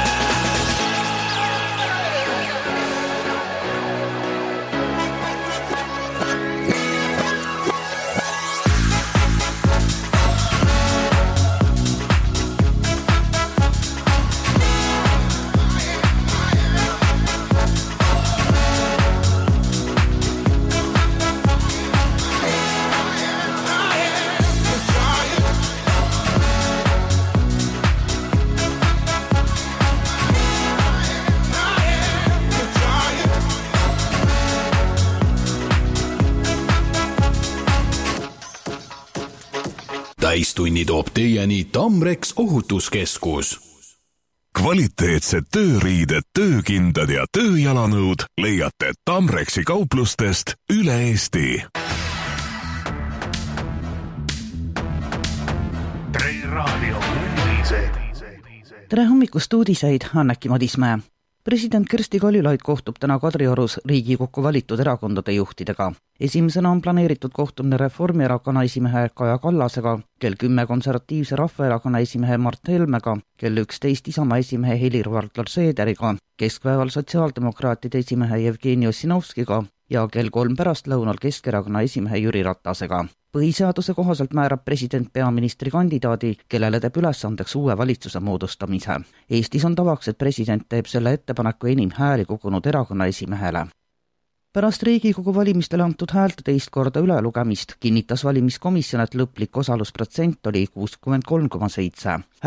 Täistunni toob teieni Tamrex ohutuskeskus. Kvaliteetsed tööriided, töökindad ja tööjalanõud leiate Tamrexi kauplustest üle Eesti. Tre Raadio uudised. Tere hommikust uudiseid, Anneki Madismäe. President Kersti Kaljulaid kohtub täna Kadriorus Riigikokku valitud erakondade juhtidega. Esimesena on planeeritud kohtumine Reformierakonna esimehe Kaja Kallasega, kell 10 Konservatiivse Rahvaerakonna esimehe Mart Helmega, kell 11 Isamaa esimehe Helir-Valdor Seederiga, keskpäeval sotsiaaldemokraatide esimehe Jevgeni Ossinovskiga ja kell 3 pärastlõunal Keskerakonna esimehe Jüri Ratasega. Põhiseaduse kohaselt määrab president peaministri kandidaadi, kellele teeb ülesandeks uue valitsuse moodustamise. Eestis on tavaks, et president teeb selle ettepaneku enim hääli kogunud erakonna esimehele. Pärast Riigikogu valimistele antud häälte teist korda ülelugemist kinnitas valimiskomisjon, et lõplik osalusprotsent oli 63,7.